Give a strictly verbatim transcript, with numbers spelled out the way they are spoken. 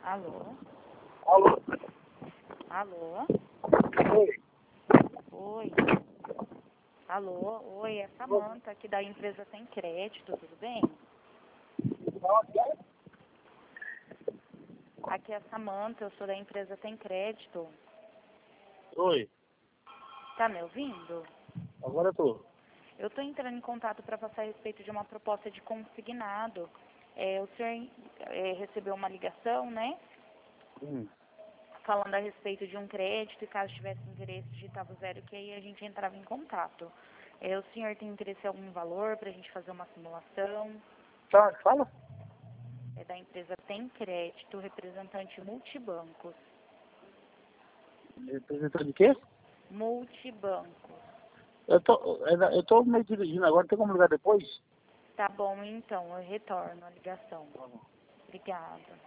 Alô? Alô? Alô? Oi. Oi. Alô? Oi, é Samanta aqui da empresa Tem Crédito, tudo bem? Aqui é a Samanta, eu sou da empresa Tem Crédito. Oi. Tá me ouvindo? Agora eu tô. Eu estou entrando em contato para passar a respeito de uma proposta de consignado. É, o senhor é, recebeu uma ligação, né? Hum. Falando a respeito de um crédito e caso tivesse interesse, digitava o zero que aí a gente entrava em contato. É, o senhor tem interesse em algum valor para a gente fazer uma simulação? Tá, fala. É da empresa Tem Crédito, representante Multibancos. Representante de quê? Multibancos. Eu tô, eu tô meio dirigindo agora, tem como ligar depois? Tá bom, então, eu retorno a ligação. Obrigada.